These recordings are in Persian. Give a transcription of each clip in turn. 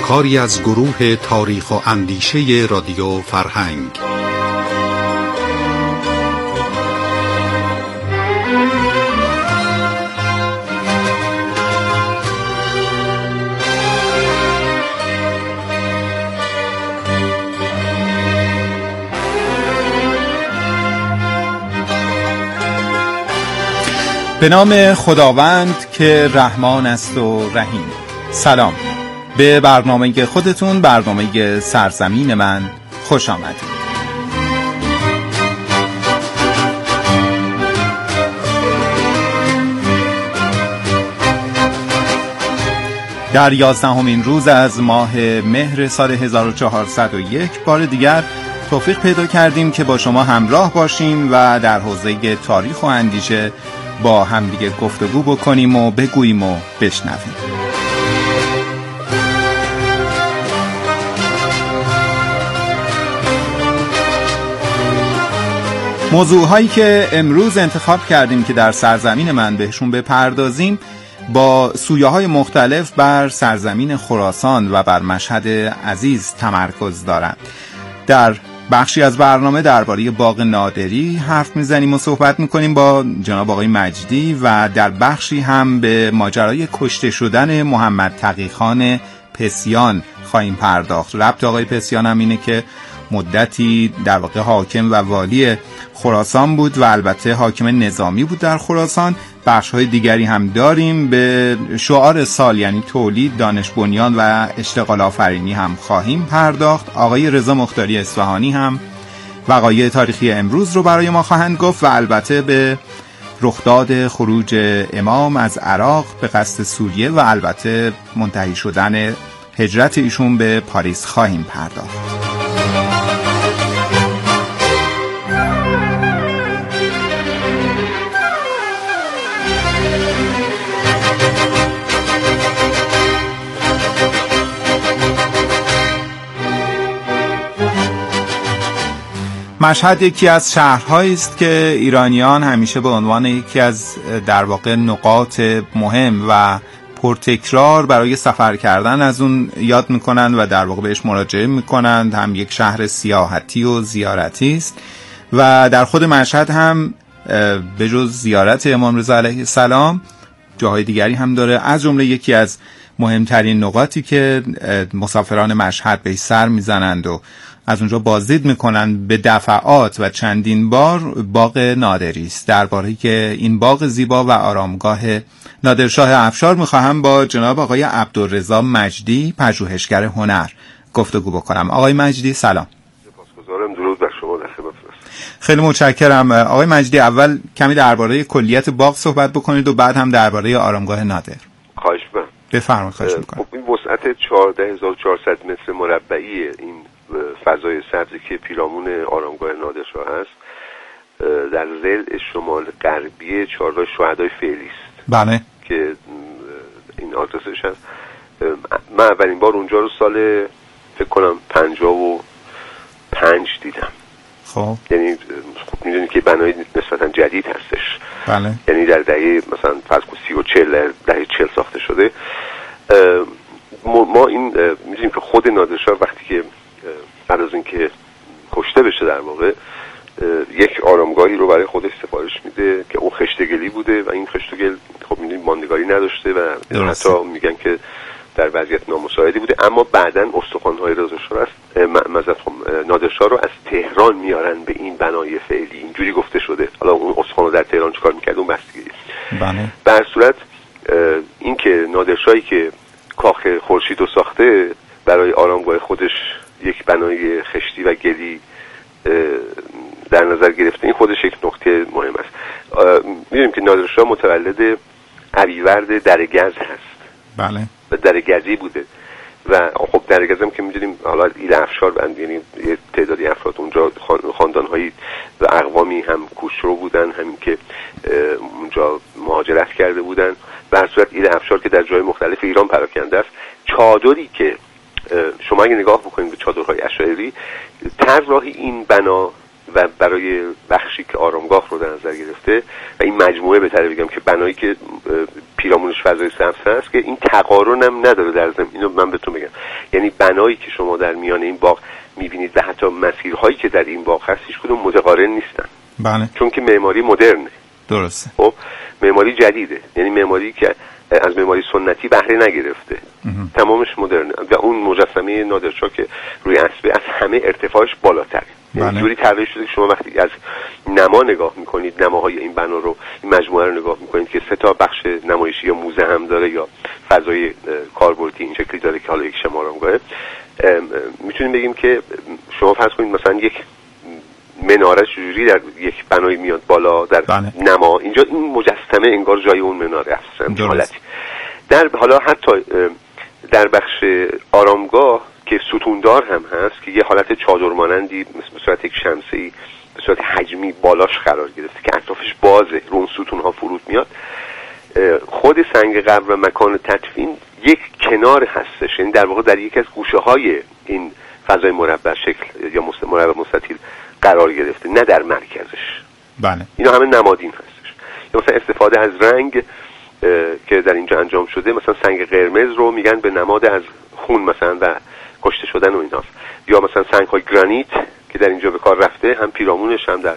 کاری از گروه تاریخ و اندیشه رادیو فرهنگ. به نام خداوند که رحمان است و رحیم. سلام به برنامه خودتون، برنامه سرزمین من خوش آمدید. در 11مین روز از ماه مهر سال 1401 بار دیگر توفیق پیدا کردیم که با شما همراه باشیم و در حوزه تاریخ و اندیشه با همدیگه گفتگو بکنیم و بگوییم و بشنویم. موضوعهایی که امروز انتخاب کردیم که در سرزمین من بهشون بپردازیم با سویه‌های مختلف بر سرزمین خراسان و بر مشهد عزیز تمرکز دارند. در بخشی از برنامه درباره باغ نادری حرف میزنیم و صحبت میکنیم با جناب آقای مجدی و در بخشی هم به ماجرای کشته شدن محمد تقیخان پسیان خواهیم پرداخت. ربط آقای پسیان هم اینه که مدتی در واقع حاکم و والی خراسان بود و البته حاکم نظامی بود در خراسان. بخش‌های دیگری هم داریم، به شعار سال یعنی تولید، دانش بنیان و اشتغال آفرینی هم خواهیم پرداخت. آقای رضا مختاری اصفهانی هم وقایع تاریخی امروز رو برای ما خواهند گفت و البته به رخداد خروج امام از عراق به قصد سوریه و البته منتهی شدن هجرت ایشون به پاریس خواهیم پرداخت. مشهد یکی از شهرهایی است که ایرانیان همیشه به عنوان یکی از در واقع نقاط مهم و پرتکرار برای سفر کردن از اون یاد میکنند و در واقع بهش مراجعه میکنند. هم یک شهر سیاحتی و زیارتی است و در خود مشهد هم به جز زیارت امام رضا علیه السلام جاهای دیگری هم داره. از جمله یکی از مهمترین نقاطی که مسافران مشهد بهش سر میزنند و از اونجا بازدید میکنن به دفعات و چندین بار باغ نادری است. درباره که این باغ زیبا و آرامگاه نادرشاه افشار میخواهم با جناب آقای عبدالرضا مجدی پژوهشگر هنر گفتگو بکنم. آقای مجدی سلام. سپاسگزارم. درود بر شما، در خدمتتون هستم. خیلی متشکرم. آقای مجدی اول کمی درباره کلیت باغ صحبت بکنید و بعد هم درباره آرامگاه نادر. خواهش می‌کنم. بفرمایید. خواهش می‌کنم. این وسعت 14400 متر مربعی این فضای سبزی که پیرامون آرامگاه نادرشاه هست در ضلع شمال غربی چهارراه شهدای فعلی است. بله. که این آدرسش هست. من اولین بار اونجا رو سال فکر کنم 55 دیدم. خب یعنی خب میدونید که بنای نسبتا جدید هستش. بله. یعنی در دهه مثلا فرض کن 30 و 40 دهه 40 ساخته شده. ما این میدونیم که خود نادرشاه وقتی که بعد از اینکه کشته بشه در واقع یک آرامگاهی رو برای خودش سفارش میده که اون خشتگلی بوده و این خشتگل خب میدونید ماندگاری نداشته و حتی میگن که در وضعیت نامساعدی بوده. اما بعداً استخوان‌های نادرشاه رو از تهران میارن به این بنای فعلی، اینجوری گفته شده. حالا اون استخوان رو در تهران چیکار میکرد اون بستگی. بله. به هر صورت این که نادرشاهی که کاخ خورشید رو ساخته برای آرامگاه خودش یک بنای خشتی و گلی در نظر گرفته، این خودش یک نکته مهم است. می‌دونیم که نادرشاه متولد علیورد درگز هست. بله. و درگزی بوده و خب درگز هم که می‌دونیم حالا ایل افشار یعنی یه تعدادی افراد اونجا خاندان‌هایی و اقوامی هم کوشرو بودن، همین که اونجا مهاجرت کرده بودن. به هر صورت ایل افشار که در جای مختلف ایران پراکنده است، چادری که شما اگه نگاه بکنید به چادرهای اشایری، طراحی این بنا و برای بخشی که آرامگاه رو در نظر گرفته و این مجموعه بهتره بگم که بنایی که پیرامونش فضای سبز هست که این تقارن هم نداره در ضمن. اینو من بهتون بگم، یعنی بنایی که شما در میان این باغ میبینید و حتی مسیرهایی که در این باغ هست هیچ کدوم متقارن نیستن. بله. چون که معماری مدرنه. درسته. خب معماری جدیده، یعنی معماری که از معماری سنتی بهره نگرفته، تمامش مدرنه. و اون مجسمه نادرشاه که روی اسبه از همه ارتفاعش بالاتره. یعنی جوری طراحی شده که شما وقتی از نما نگاه میکنید، نماهای این بنا رو، این مجموعه رو نگاه میکنید که 3 بخش نمایشی یا موزه هم داره یا فضای کاربردی این شکلی داره که حالا یک شمارمگاهه، میتونیم بگیم که شما فرض کنید مثلا یک مناره چجوری در یک بنایی میاد بالا در نما، اینجا این مجسمه انگار جای اون مناره است. حالتی در حالا حتی در بخش آرامگاه که ستوندار هم هست که یه حالت چادر مانندی به صورت یک شمسه‌ای به صورت حجمی بالاش قرار گرفته که اطرافش بازه، رو اون ستون‌ها فرود میاد. خود سنگ قبر و مکان تدفین یک کنار هستش، یعنی در واقع در یکی از گوشه‌های این فضای مربع شکل یا مربع مستطیل قرار گرفته، نه در مرکزش. بله. اینا همه نمادین هستش. یا مثلا استفاده از رنگ که در اینجا انجام شده، مثلا سنگ قرمز رو میگن به نماد از خون مثلا و کشته شدن و ایناست. یا مثلا سنگ‌های گرانیت که در اینجا به کار رفته، هم پیرامونش هم در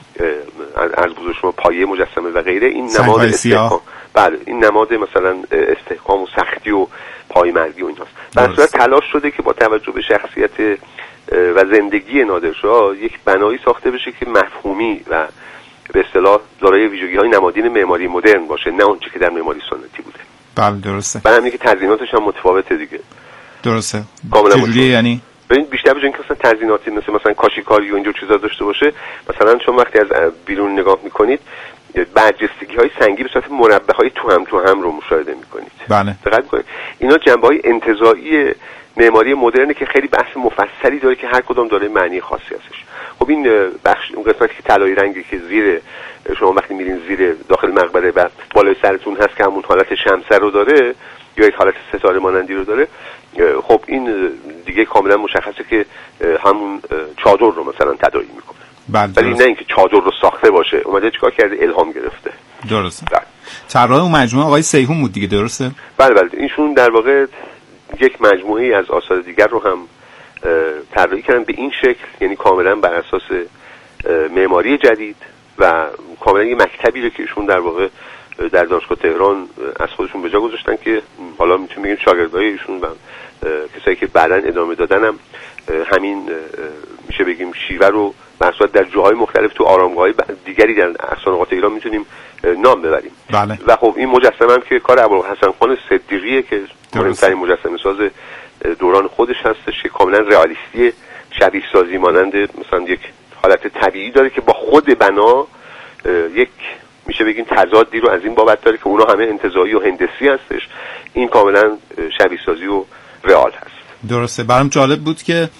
از بزرگ شما پایه مجسمه و غیره، این نماد استحکام. بله، این نماد مثلا استحکام و سختی و پایمردی و ایناست. در صورت تلاش شده که با توجه به شخصیت و زندگی نادرشاه یک بنایی ساخته بشه که مفهومی و به اصطلاح دارای ویژگی‌های نمادین معماری مدرن باشه، نه اونچه که در معماری سنتی بوده. بله درسته. برای همین که تزییناتش هم متفاوته دیگه. درسته. چجوریه یعنی؟ ببین بیشتر به جای اینکه مثلا تزییناتی مثلا کاشیکاری و اینجور چیزا داشته باشه، مثلا چون وقتی از بیرون نگاه میکنید برجستگی‌های سنگی به صورت مربع‌های تو هم رو مشاهده میکنید. بله. دقت کنید. اینا جنبه‌های انتزاعی معماری مدرنه که خیلی بحث مفصلی داره که هر کدام داره معنی خاصی هستش. خب این بخش اون قسمتی که طلایی رنگی که زیر شما وقتی میرین زیر داخل مقبره و بالای سرتون هست که همون حالت شمسه رو داره یا یک حالت ستاره مانندی رو داره، خب این دیگه کاملا مشخصه که همون چادر رو مثلا تداعی میکنه. ولی نه اینکه چادر رو ساخته باشه، اومده چیکار کرده الهام گرفته. درسته. طراح اون مجموعه آقای سیحون بود دیگه، درسته؟ بله ایشون در واقع یک مجموعه از آثار دیگر رو هم طراحی کردن به این شکل، یعنی کاملا بر اساس معماری جدید و کاملا یه مکتبی رو که ایشون در واقع در دانشگاه تهران از خودشون به جا گذاشتن که حالا میتونیم بگیم شاگردای ایشون و کسایی که بعداً ادامه دادن هم همین میشه بگیم شیوه رو به صورت در جاهای مختلف تو آرامگاه‌های دیگری در احسان‌آقات ایران میتونیم نام ببریم. بله. و خب این مجسمه هم که کار ابوالحسن خان صدیقیه که مهمترین مجسمه ساز دوران خودش هستش که کاملا رئالیستی، شبیه سازی مانند مثلا یک حالت طبیعی داره که با خود بنا یک میشه بگیم تضادی رو از این بابت داره که اونا همه انتزاعی و هندسی هستش، این کاملا شبیه سازی و رئال هست. درسته. برام جالب بود که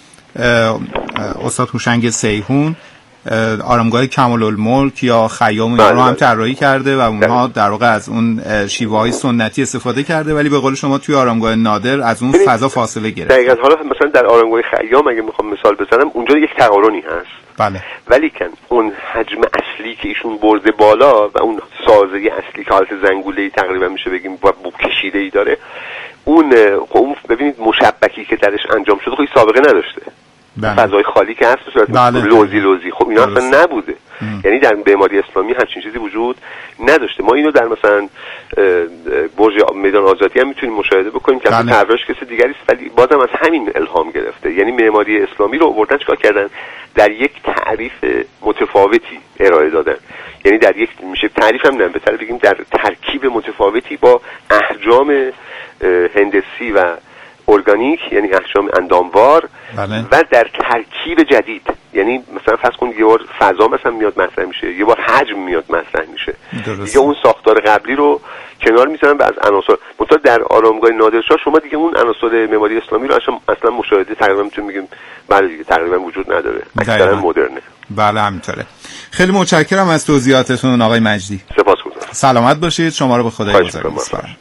استاد هوشنگ سیحون آرامگاه کمال‌الملک یا خیام اینا رو هم طراحی کرده و اونها در واقع از اون شیوه‌های سنتی استفاده کرده، ولی به قول شما توی آرامگاه نادر از اون فضا فاصله گرفت. دقیقاً. حالا مثلا در آرامگاه خیام اگه میخوام مثال بزنم، اونجا یک تقارنی هست. بله. ولی که اون حجم اصلی که ایشون برده بالا و اون سازه اصلی که حالت زنگوله‌ای تقریبا میشه بگیم با بو کشیده‌ای داره، اون ببینید مشبکی که درش انجام شده خب سابقه نداشته. فضای خالی که هست به صورت لوزی خب اینا اصلا نبوده. یعنی در معماری اسلامی همچین چیزی وجود نداشته. ما اینو در مثلا برج میدان آزادی هم میتونیم مشاهده بکنیم که طراحش کسی دیگری است، ولی بازم از همین الهام گرفته. یعنی معماری اسلامی رو آوردن چیکار کردن؟ در یک تعریف متفاوتی ارائه دادن. یعنی در یک میشه تعریف هم بهتر بگیم در ترکیب متفاوتی با احجام هندسی و ارگانیک، یعنی احجام انداموار. بله. و در ترکیب جدید، یعنی مثلا فرض کن یه بار فضا مثلا میاد مطرح میشه، یه بار حجم میاد مطرح میشه، دیگه اون ساختار قبلی رو کنار میذارن و از عناصر مثلا در آرامگاه نادرشاه شما دیگه اون عناصر معماری اسلامی رو اصلا مشاهده تقریبا میتونیم بگیم بله دیگه تقریبا وجود نداره، اکثرا مدرنه. بله همینطوره. خیلی متشکرم از توضیحاتتون آقای مجدی. سپاسگزارم. سلامت باشید. شما رو به خدای بزرگ می‌سپارم.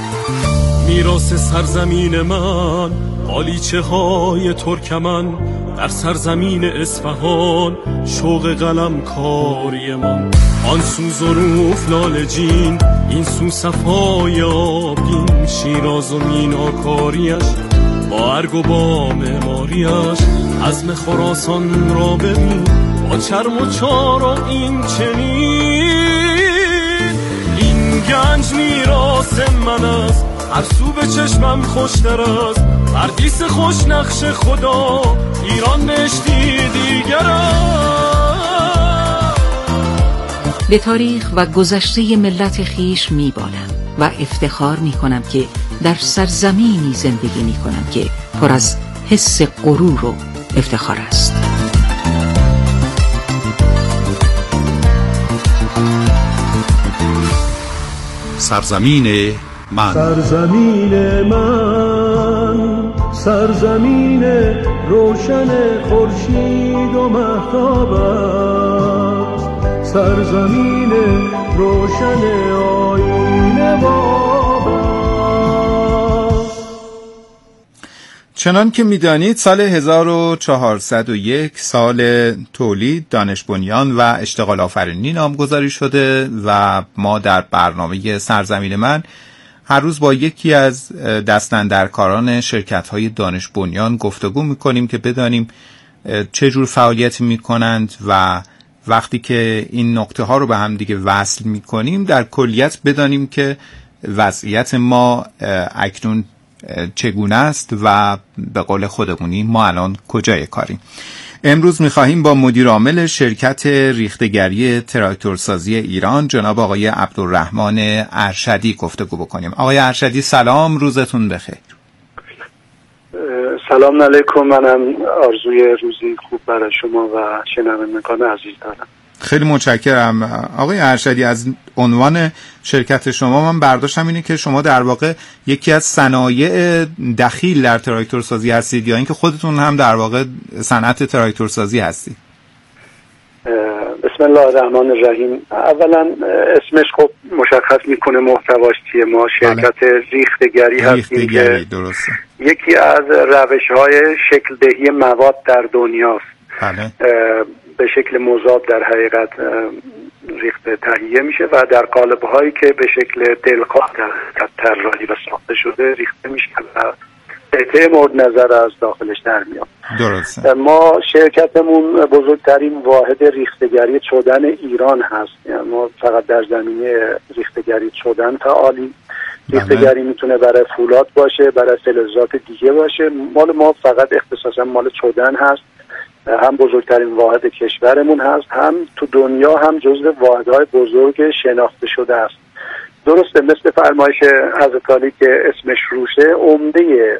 میراث سرزمین من، قالیچه های ترکمن، در سرزمین اصفهان شوق قلم کاری من. آن سو ظروف لالجین، این سو صفای آبین، شیراز و میناکاریش با ارگ و با معماریش. عزم خراسان را ببین با چرم و چارا این چنین. این گنج میراث من است، هر سو به چشمم خوشتر است. پردیس خوش نقش خدا، ایران نشتی دیگر است. به تاریخ و گذشته ملت خیش میبالم و افتخار میکنم که در سرزمینی زندگی میکنم که پر از حس غرور و افتخار است. سرزمین من، سرزمین من، سرزمین روشن خورشید و مهتاب است. سرزمین روشن آیین باب است. چنان که می‌دانید سال 1401 سال تولید دانش بنیان و اشتغال آفرینی نامگذاری شده و ما در برنامه سرزمین من هر روز با یکی از دستاندرکاران شرکت‌های دانش بنیان گفتگو می‌کنیم که بدانیم چه جور فعالیتی می‌کنند و وقتی که این نقطه ها رو به هم دیگه وصل می‌کنیم در کلیت بدانیم که وضعیت ما اکنون چگونه است و به قول خودمونی ما الان کجای کاریم. امروز می‌خواهیم با مدیر عامل شرکت ریخته‌گری تراکتورسازی ایران جناب آقای عبدالرحمن ارشدی گفتگو بکنیم. آقای ارشدی سلام، روزتون بخیر. سلام علیکم، منم آرزوی روزی خوب برای شما و شنوندگان عزیز دارم. خیلی متشکرم. آقای ارشدی، از عنوان شرکت شما من برداشتم اینه که شما در واقع یکی از صنایع دخیل در تراکتورسازی هستید یا اینکه خودتون هم در واقع صنعت تراکتورسازی هستید؟ بسم الله الرحمن الرحیم. اولا اسمش خب مشخص میکنه محتواش چیه. ما شرکت ریخته‌گری هستیم که درسته. یکی از روش‌های شکل دهی مواد در دنیاست. بله. به شکل مذاب در حقیقت ریخته تهیه میشه و در قالب‌هایی که به شکل دلخواه در طراحی و ساخته شده ریخته میشه و قطعه مورد نظر از داخلش در میاد. درسته. ما شرکتمون بزرگترین واحد ریخته‌گری چدن ایران هست. یعنی ما فقط در زمینه ریخته‌گری چدن فعالیم. ریخته‌گری میتونه برای فولاد باشه، برای فلزات دیگه باشه. مال ما فقط اختصاصا مال چدن هست. هم بزرگترین واحد کشورمون هست، هم تو دنیا هم جزو واحدهای بزرگ شناخته شده است. درسته مثل فرمایش حضرت علی که اسمش روشه، عمده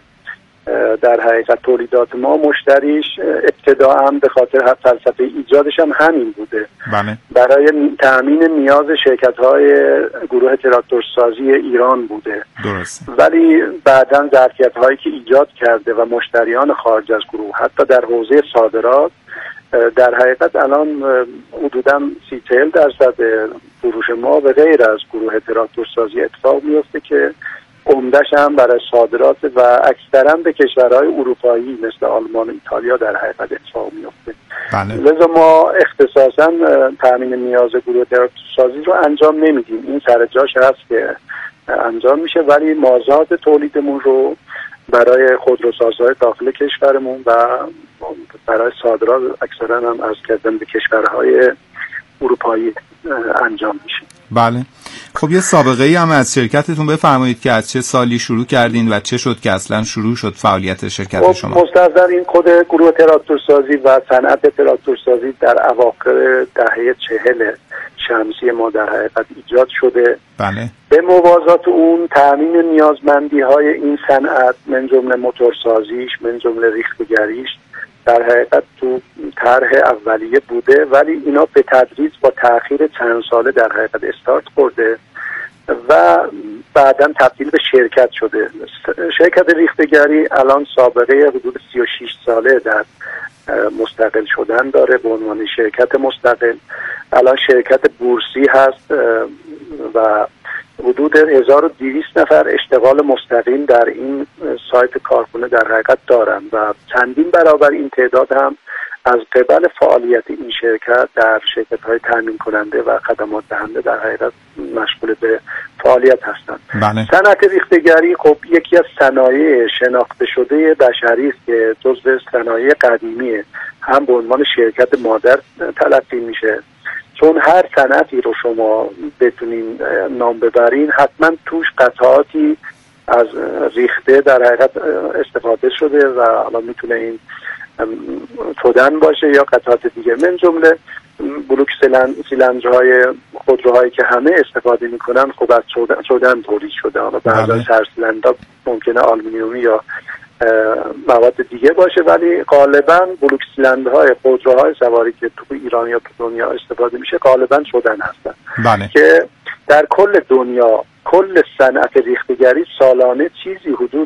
در حقیقت تولیدات ما مشتریش ابتداء به خاطر فلسفه ایجادش هم همین بوده. بله. برای تأمین نیاز شرکت‌های گروه تراکتورسازی ایران بوده. درسته. ولی بعداً ظرفیت‌هایی که ایجاد کرده و مشتریان خارج از گروه حتی در حوزه صادرات در حقیقت الان حدوداً 30-40% فروش ما به غیر از گروه تراکتورسازی اتفاق میفته که عمدش هم برای صادرات و اکثرا به کشورهای اروپایی مثل آلمان و ایتالیا در حقیقت اتفاق میفته. بله. لذا ما اختصاصا تامین نیاز گروه تراکتورسازی رو انجام نمیدیم. این سر جاش هست که انجام میشه، ولی مازاد تولیدمون رو برای خودروسازهای داخل کشورمون و برای صادرات اکثرا هم از کردن به کشورهای اروپایی انجام میشه. بله. خب یه سابقه ای هم از شرکتتون بفرمایید که از چه سالی شروع کردین و چه شد که اصلا شروع شد فعالیت شرکت شما؟ مستحضر این خود گروه تراکتورسازی و صنعت تراکتورسازی در اواخر دهه 40 شمسی ما در حقیقت ایجاد شده. بله. به موازات اون تامین نیازمندی های این صنعت من جمله موتورسازیش، من جمله ریخته‌گریش در حقیقت تو طرح اولیه بوده، ولی اینا به تدریج با تأخیر چند ساله در حقیقت استارت خورده و بعداً تبدیل به شرکت شده. شرکت ریخته‌گری الان سابقه حدود 36 ساله در مستقل شدن داره به عنوان شرکت مستقل. الان شرکت بورسی هست و حدود 1200 نفر اشتغال مستقیم در این سایت کارخونه در حقیقت دارن و چندین برابر این تعداد هم از قبل فعالیت این شرکت در شرکت‌های تامین کننده و خدمات دهنده در حقیقت مشغول به فعالیت هستند. صنعت ریخته‌گری خب یکی از صنایع شناخته شده بشری است که جزو صنایع قدیمیه، هم به عنوان شرکت مادر تلقی میشه، چون هر صنعتی رو شما بتونین نام ببرین حتما توش قطعاتی از ریخته در حقیقت استفاده شده و حالا میتونه این چدن باشه یا قطعات دیگه، من جمله بلوک سیلندرهای خودروهایی که همه استفاده میکنن خب از چدن تولید شده. حالا بعضی سرسیلندرها ممکنه آلومینیومی یا مواد دیگه باشه، ولی غالبا بلوک سیلندرهای خودروهای سواری که تو ایران یا تو دنیا استفاده میشه غالبا چدن هستن. که در کل دنیا کل صنعت ریخته‌گری سالانه چیزی حدود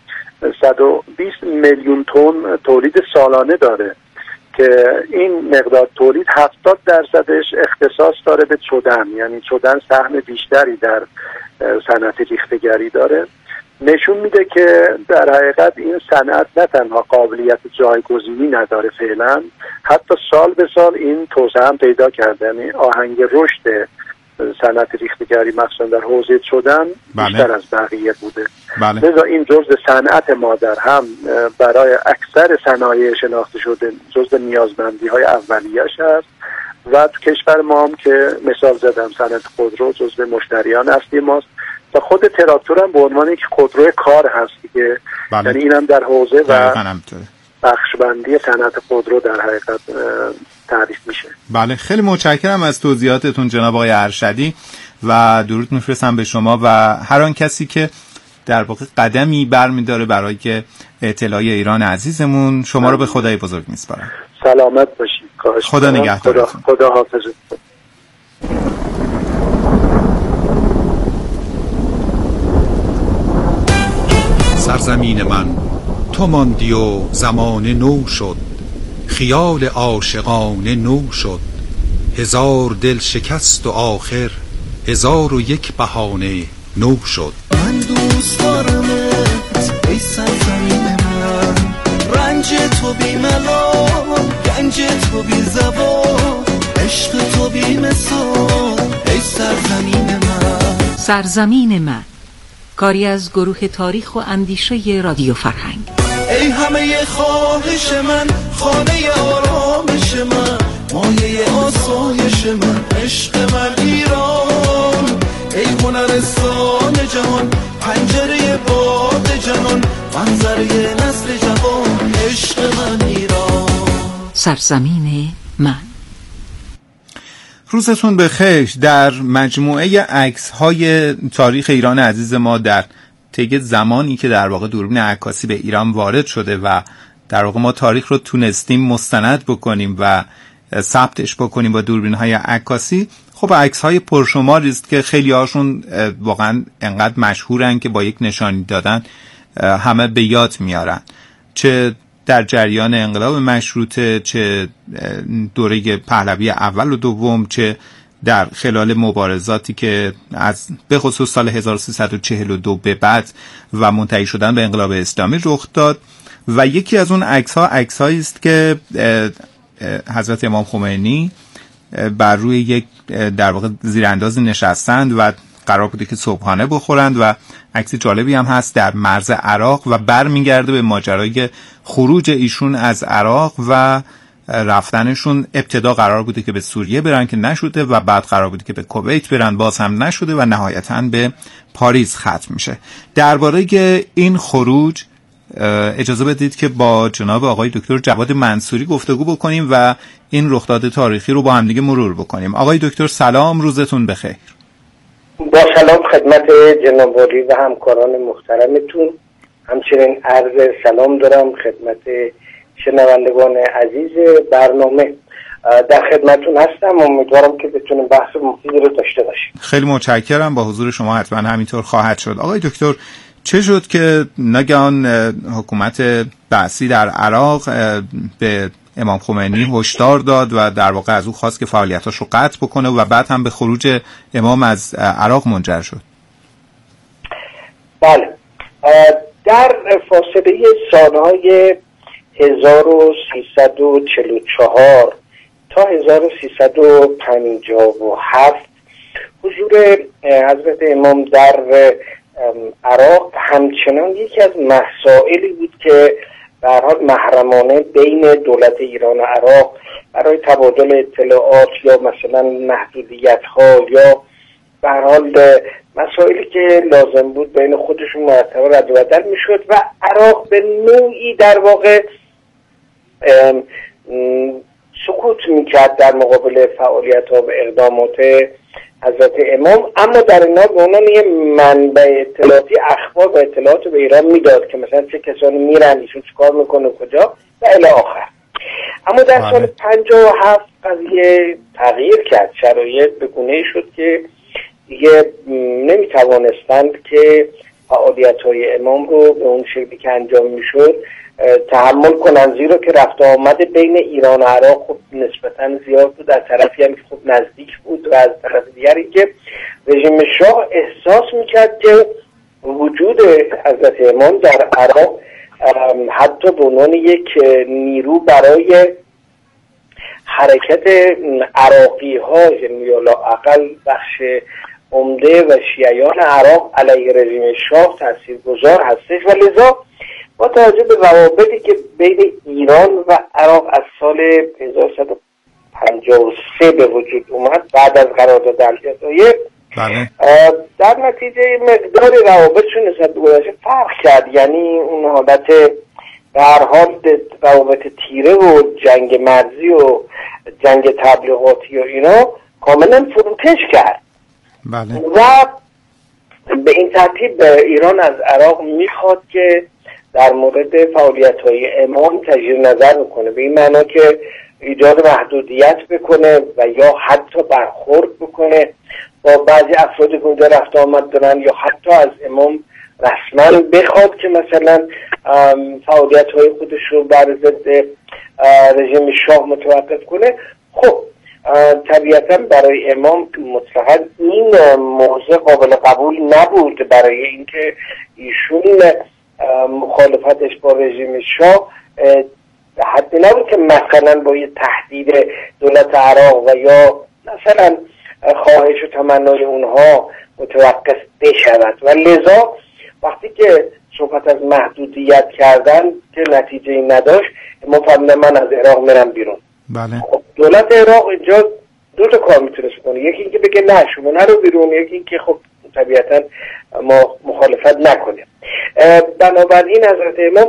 120 میلیون تن تولید سالانه داره که این مقدار تولید 70%ش اختصاص داره به چدن، یعنی چدن سهم بیشتری در صنعت ریخته‌گری داره. نشون میده که در حقیقت این صنعت نه تنها قابلیت جایگزینی نداره فعلا، حتی سال به سال این توسعه هم پیدا کرده، یعنی آهنگ رشد صنعت ریخته‌گری مخصوصا در حوزه چدن بیشتر از بقیه بوده. لذا این جزء صنعت مادر هم برای اکثر صنایع شناخته شده جزء نیازمندی‌های اولیه‌اش هست و تو کشور ما هم که مثال زدم صنعت خودرو جزء مشتریان اصلی ماست و خود تراکتور هم به عنوان یک خودروی کار هست دیگه. یعنی اینم در حوزه و بخشبندی صنعت خودرو در حقیقت تعریف میشه. بله، خیلی متشکرم از توضیحاتتون جناب آقای ارشدی و درود میفرستم به شما و هر آن کسی که در واقع قدمی برمی‌داره برای که اطلاع ایران عزیزمون. شما رو به خدای بزرگ میسپارم. سلامت باشید. خدا نگهدارتون. خدا حافظتون. سرزمین من تو ماندی و زمان نو شد، خیال عاشقانه نو شد، هزار دل شکست و آخر 1001 بهانه نو شد. من دوست دارمت ای سرزمین من، رنج تو بی ملال، گنج تو بی زبان، عشق تو بی مثال ای سرزمین من. سرزمین من، کاری از گروه تاریخ و اندیشه رادیو فرهنگ. ای همه خواهش من، خانه آرامش من، مایه آسایش من، عشق من ایران، ای هنرستان جهان، پنجره باد جنان، منظره نسل جوان، عشق من ایران. سرزمین من. روزتون بخیر. در مجموعه عکس‌های تاریخ ایران عزیز ما در طی زمانی که در واقع دوربین عکاسی به ایران وارد شده و در واقع ما تاریخ رو تونستیم مستند بکنیم و ثبتش بکنیم با دوربین‌های عکاسی، خب عکس‌های پرشماری است که خیلی هاشون واقعا انقدر مشهورن که با یک نشانی دادن همه به یاد میارن، چه در جریان انقلاب مشروطه، چه دوره پهلوی اول و دوم، چه در خلال مبارزاتی که از به خصوص سال 1342 به بعد و منتهی شدن به انقلاب اسلامی رخ داد. و یکی از اون عکس‌هایی است که حضرت امام خمینی بر روی یک در واقع زیرانداز نشستند و قرار بوده که صبحانه بخورند و عکس جالبی هم هست در مرز عراق و برمیگرده به ماجرای خروج ایشون از عراق و رفتنشون. ابتدا قرار بوده که به سوریه برن که نشده و بعد قرار بوده که به کویت برن، باز هم نشده و نهایتاً به پاریس ختم میشه. درباره این خروج اجازه بدید که با جناب آقای دکتر جواد منصوری گفتگو بکنیم و این رخداد تاریخی رو با هم دیگه مرور بکنیم. آقای دکتر سلام، روزتون بخیر. با سلام خدمت جناب عالی و همکاران محترمتون، همچنین عرض سلام دارم خدمت شنوندگان عزیز برنامه. در خدمتون هستم، امیدوارم که بتونیم بحث مفیدی رو داشته باشیم. خیلی متشکرم، با حضور شما حتما همینطور خواهد شد. آقای دکتر، چه شد که ناگهان حکومت بعثی در عراق به امام خمینی هشدار داد و در واقع از او خواست که فعالیتاش رو قطع بکنه و بعد هم به خروج امام از عراق منجر شد؟ بله، در فاصله سالهای 1344 تا 1357 حضور حضرت امام در عراق همچنان یکی از مسائلی بود که به هر حال محرمانه بین دولت ایران و عراق برای تبادل اطلاعات یا مثلا محدودیت‌ها یا به هر حال مسائلی که لازم بود بین خودشون مرتب رد و بدل میشد و عراق به نوعی در واقع سکوت میکرد در مقابل فعالیت‌ها و اقدامات حضرت امام، اما در این حال به عنوان یه منبع اطلاعاتی اخبار و اطلاعات به ایران میداد که مثلا چه کسانی میرن، ایشون چیکار میکنه، کجا و الی آخر. اما در سال 57 قضیه تغییر کرد، شرایط به گونه‌ای شد که دیگه نمیتوانستند که فعالیت‌های امام رو به اون شکلی که انجام میشد تحمل کنن، زیرا که رفت آمد بین ایران و عراق خب نسبتا زیاد بود، از طرفی هم که خب نزدیک بود و از طرف دیگری که رژیم شاه احساس میکرد که وجود حضرت امام در عراق حتی به عنوان یک نیرو برای حرکت عراقی ها یا لااقل بخش عمده و شیعیان عراق علیه رژیم شاه تاثیرگذار هستش و لذا با توجه به روابطی که بین ایران و عراق از سال 1153 به وجود اومد بعد از قرارداد الجزایر، در نتیجه مقدار روابطشون نسبت به گذشته فرق کرد. یعنی اون حالت به هر حال روابط تیره و جنگ مرزی و جنگ تبلیغاتی و اینا کاملا فروکش کرد. و به این ترتیب ایران از عراق میخواد که در مورد فعالیت‌های امام تجدید نظر بکنه، به این معنا که ایجاد محدودیت بکنه و یا حتی برخورد بکنه با بعضی افرادی که اونجا رفت آمد دارن، یا حتی از امام رسما بخواد که مثلا فعالیت‌های خودش رو بر ضد رژیم شاه متوقف کنه. خب طبیعتا برای امام مطلقاً این موضوع قابل قبول نبود، برای اینکه ایشون مخالفتش با رژیم شاه حتی نبود که مثلا با یه تهدید دولت عراق و یا مثلا خواهش و تمنای اونها متوقف بشود و لذا وقتی که صحبت از محدودیت کردن که نتیجه نداشت، ما فرمودن من از عراق میرم بیرون. بله. خب دولت عراق اینجا دو تا کار میتونست کنه، یکی اینکه بگه نه شما نرو بیرون، یکی اینکه خب طبیعتا ما مخالفت نکنیم. بنابراین حضرت امام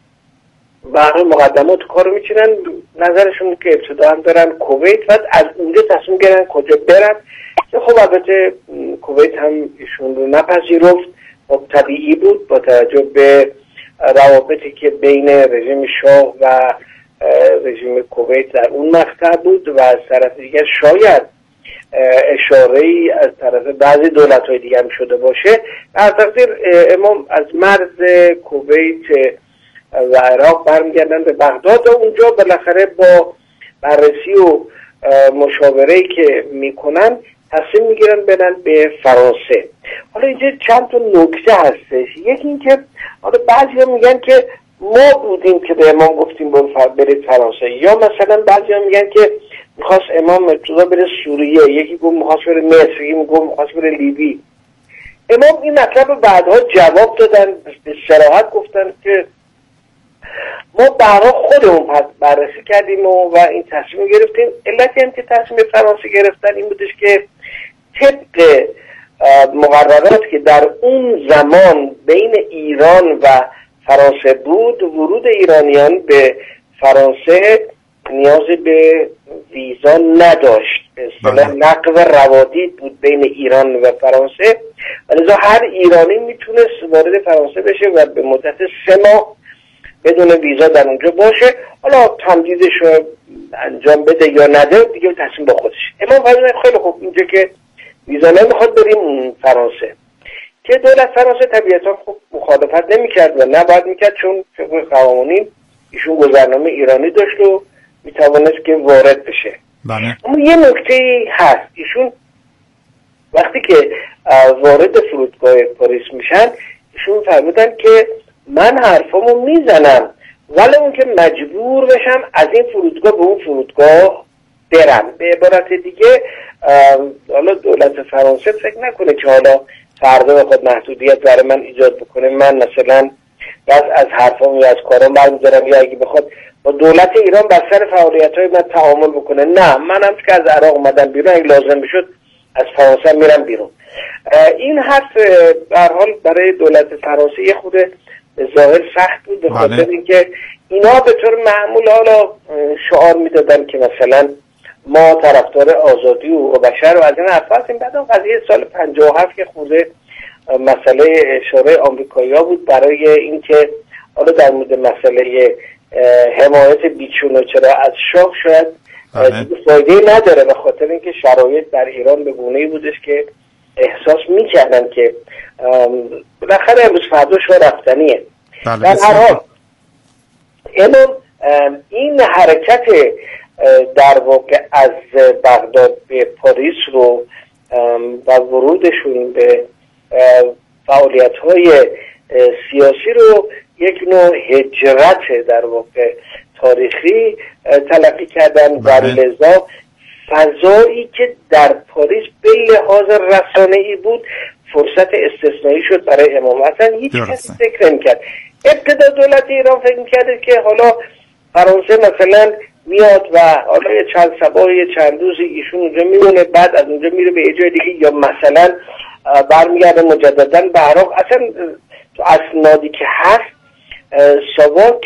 برای مقدمات کارو میچینن، نظرشون که ابتدا هم برن کویت و از اونجا تصمیم گرفتن کجا برن که خب البته کویت هم ایشون رو نپذیرفت. خب طبیعی بود با توجه به روابطی که بین رژیم شاه و رژیم کویت در اون مقطع بود و از طرف دیگر شاید اشاره‌ای از طرف بعضی دولت‌های دیگه هم شده باشه. در تقدیر امام از مرز کویت و عراق برمیگردن به بغداد و اونجا بالاخره با بررسی و مشاوره‌ای که میکنن تصمیم میگیرن برن به فرانسه. حالا اینجا چند تا نکته هستش. یکی این که حالا بعضیا میگن که ما بودیم که به امام گفتیم برید فرانسه، یا مثلا بعضیا میگن که میخواست امام ابتدا بره سوریه، یکی گفت میخواست بره مصر، یکی گفت میخواست بره لیبی. امام این مطلب بعدها جواب دادن، به صراحت گفتن که ما برای خودمون بررسی کردیم و این تصمیم گرفتیم. علتی هم که تصمیم فرانسه گرفتن این بودش که طبق مقررات که در اون زمان بین ایران و فرانسه بود، ورود ایرانیان به فرانسه نیازی به ویزا نداشت، به اصطلاح نقض روادید بود بین ایران و فرانسه و لذا هر ایرانی میتونست وارد فرانسه بشه و به مدت 3 ماه بدون ویزا در اونجا باشه. حالا تمدیدش رو انجام بده یا نده دیگه تصمیم با خودش. امام فرمودن خیلی خوب، اینجا که ویزا نمیخواد بریم فرانسه، که دولت فرانسه طبیعتا خوب مخالفت نمیکرد و نباید میکرد، چون طبق قوانین ایشون گذرنامه ایرانی داشت و میتوانست که وارد بشه. اما یه نکته هست، ایشون وقتی که وارد فرودگاه پاریس میشن ایشون فرمودن که من حرفامو میزنم ولی اون که مجبور بشم از این فرودگاه به اون فرودگاه برم. به عبارت دیگه حالا دولت فرانسه فکر نکنه که حالا فردا بخواد محدودیت برای من ایجاد بکنه، من مثلا بس از حرفام یا از کارام برمی‌دارم، یا اگه بخواد با دولت ایران بر سر فعالیت‌های من تعامل بکنه. نه، من هم که از عراق اومدم بیرون، اگه لازم بشد از فرانسه میرم بیرون. این حرف به هر حال برای دولت فرانسه یه خود ظاهر سخت بود، به خاطر اینکه اینا به طور معمول حالا شعار میدادن که مثلا ما طرفدار آزادی و بشر و از این حرفا هستیم. بعد اون قضیه سال 57 که خورده مسئله اشاره آمریکایی‌ها بود برای اینکه حالا در مورد مسئله حمایت بیچون و چرا از شاه شاید فایده نداره، به خاطر اینکه شرایط در ایران به گونه‌ای بودش که احساس می‌کردن که بالاخره امروز فردا شاه رفتنیه. در هر حال این حرکت در واقع از بغداد به پاریس رو و ورودشون به فعالیت‌های سیاسی رو یک نوع هجرت در واقع تاریخی تلقی کردن و لذا فضایی که در پاریس به لحاظ رسانه‌ای بود فرصت استثنایی شد برای امام. اصلا هیچ کسی فکر نمی‌کرد. ابتدا دولت ایران فکر می‌کرد که حالا فرانسه مثلا میاد و حالا یه چند صباح یه چند روزی ایشون اونجا میمونه، بعد از اونجا میره به یه جای دیگه، یا مثلا برمیگرده مجددا به عراق. اصلا تو اسنادی که هست ساواک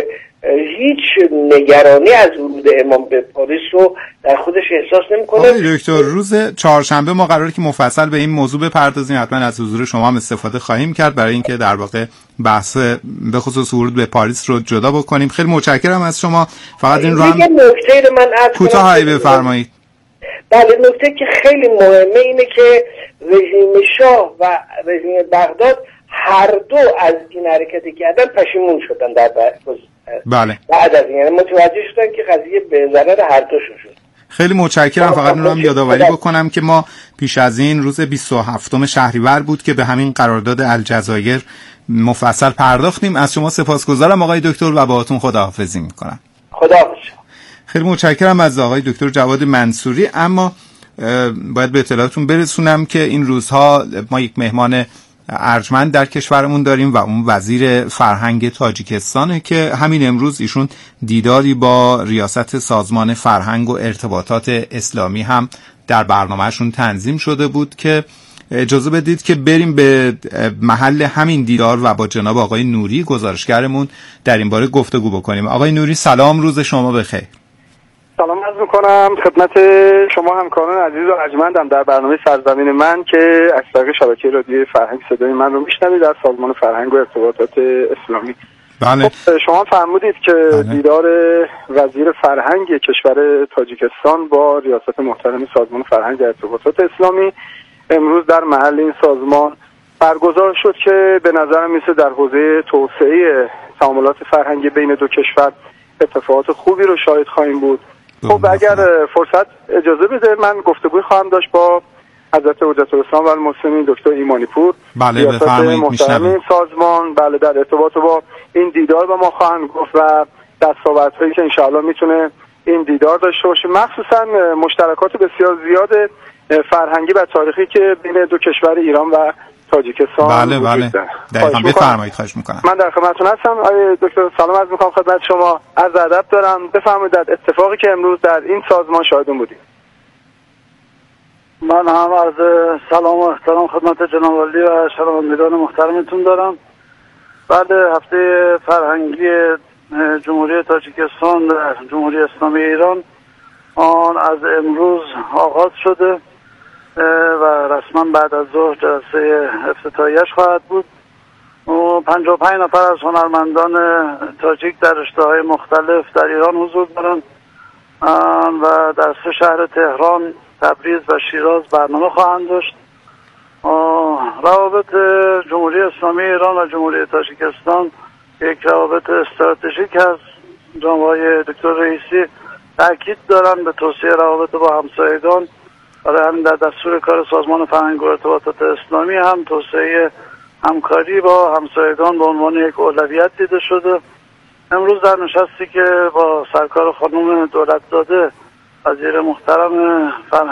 هیچ نگرانی از ورود امام به پاریس رو در خودش احساس نمی‌کنه. آقای دکتر، روز چهارشنبه ما قراره که مفصل به این موضوع بپردازیم، حتما از حضور شما هم استفاده خواهیم کرد برای اینکه در واقع بحث به خصوص ورود به پاریس رو جدا بکنیم. خیلی متشکرم از شما. فقط این رو هم نکته من کوتاهی بفرمایید. بله، نکته که خیلی مهمه اینه که رژیم شاه و رژیم بغداد هر دو از این حرکتی کردن پشیمون شدن بعد از این، یعنی متوجه شدن که قضیه به ضرر هر دوشون شد. خیلی متشکرم. فقط رو هم یادآوری بکنم که ما پیش از این روز 27 شهریور بود که به همین قرارداد الجزایر مفصل پرداختیم. از شما سپاسگزارم آقای دکتر و باهاتون خداحافظی میکنم. خداحافظ. خیلی متشکرم از آقای دکتر جواد منصوری. اما باید به اطلاعاتون برسونم که این روزها ما یک مهمان ارجمند در کشورمون داریم و اون وزیر فرهنگ تاجیکستانه که همین امروز ایشون دیداری با ریاست سازمان فرهنگ و ارتباطات اسلامی هم در برنامهشون تنظیم شده بود که اجازه بدید که بریم به محل همین دیدار و با جناب آقای نوری گزارشگرمون در این باره گفتگو بکنیم. آقای نوری سلام، روز شما بخیر. سلام عرض می‌کنم خدمت شما همکاران عزیز و ارجمندم در برنامه سرزمین من که از طریق شبکه رادیوی فرهنگ صدای من رو میشنوید در سازمان فرهنگ و ارتباطات اسلامی. بله. شما فرمودید که دیدار وزیر فرهنگ کشور تاجیکستان با ریاست محترم سازمان فرهنگ و ارتباطات اسلامی امروز در محل این سازمان برگزار شد که به نظر میسه در حوزه توسعه تعاملات فرهنگی بین دو کشور اتفاقات خوبی رو شاهد خواهیم بود. خب اگر فرصت اجازه بده من گفتگوی خواهم داشت با حضرت حجت الاسلام و المسلمین دکتر ایمانی پور. بله بفرمایید، محترم سازمان. بله، در ارتباط با این دیدار با ما خواهند گفت و دستاوردهایی که انشاءالله میتونه این دیدار داشته باشه، مخصوصا مشترکات بسیار زیاد فرهنگی و تاریخی که بین دو کشور ایران و تاجیکستان وجود داره. دقیقاً بفرمایید، خواهش میکنم. من در خدمتتون هستم. آقای دکتر سلام عرض میکنم خدمت شما. عرض ادب دارم. بفرمایید در اتفاقی که امروز در این سازمان شاهدون بودیم. من هم از سلام و احترام خدمت جناب عالی و شنوندگان محترمتون دارم. بعد هفته فرهنگی جمهوری تاجیکستان در جمهوری اسلامی ایران آن از امروز آغاز شده و رسما بعد از ظهر جلسه افتتاحیه‌اش خواهد بود. 55 نفر از هنرمندان تاجیک در رشته‌های مختلف در ایران حضور دارند و در 3 شهر تهران، تبریز و شیراز برنامه خواهند داشت. روابط جمهوری اسلامی ایران و جمهوری تاجیکستان یک روابط استراتژیک است. جناب آقای دکتر رئیسی تاکید دارند به توسعه روابط با همسایگان. برای همین در دستور کار سازمان فرهنگ و ارتباطات اسلامی هم توسعه همکاری با همسایگان به عنوان یک اولویت دیده شده. امروز در نشستی که با سرکار خانم دولتزاده وزیر محترم فرهنگ